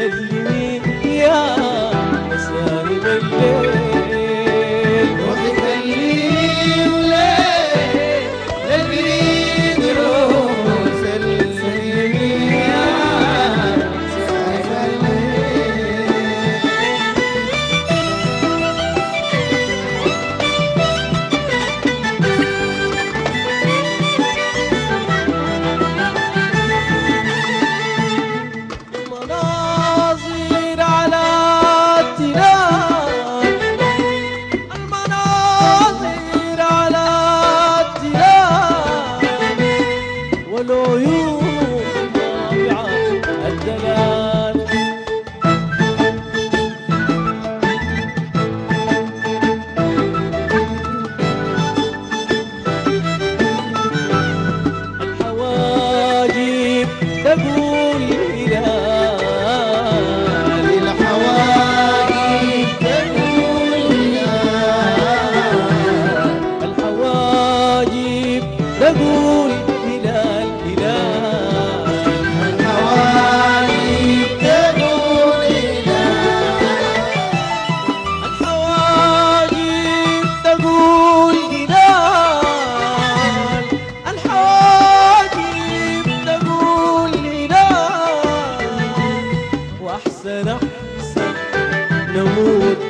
سلمي يا نسايم الليل، روحي خليه وليل للبريد روح سلمي يا نسايم الليل. المناظر على التلال، المناظر على التلال، والعيون طابعة الدلال. الحواجب تقول هلال، الحواجب تقول هلال، الحواجب تقول هلال هلال، الحواجب تقول هلال، الحواجب تقول هلال، الحواجب تقول هلال. واحسن احسن نموت